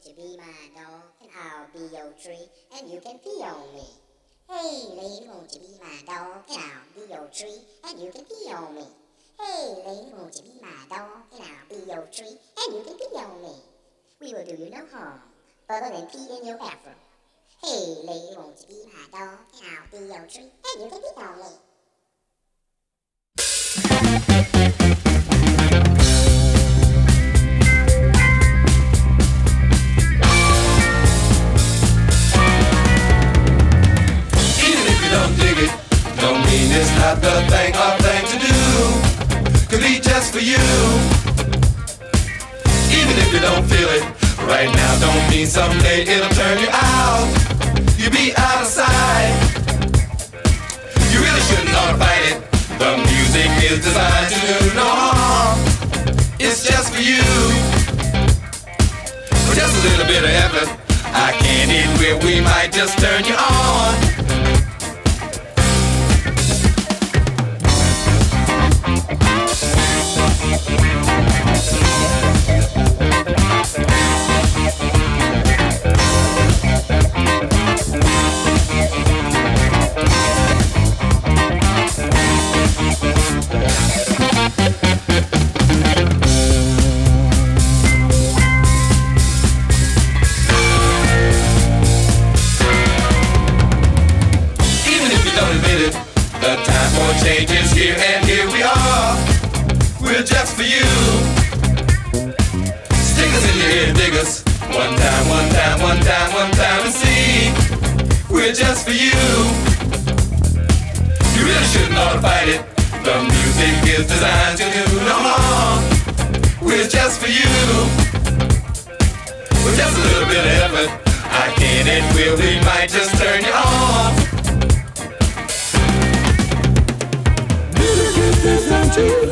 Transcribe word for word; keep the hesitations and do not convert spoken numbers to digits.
won't you be my dog and I'll be your tree and you can pee on me. Hey lady, won't you be my dog and I'll be your tree and you can pee on me. Hey lady, won't you be my dog and I'll be your tree and you can pee on me. We will do you no harm other than pee in your bathroom. Hey lady, won't you be my dog and I'll be your tree and you can pee on me. Don't mean it's not the thing or thing to do. Could be just for you. Even if you don't feel it right now, don't mean someday it'll turn you out. You'll be out of sight. You really shouldn't ought to fight it. The music is designed to do no harm. It's just for you. With just a little bit of effort, I can't eat where we might just turn you on. The time for change is here and here we are. We're just for you. Stick us in your ear, dig us. One time, one time, one time, one time and see. We're just for you. You really shouldn't ought to fight it. The music is designed to do no harm. We're just for you. With just a little bit of effort, I can't and will, we might just turn you on. Music is designed to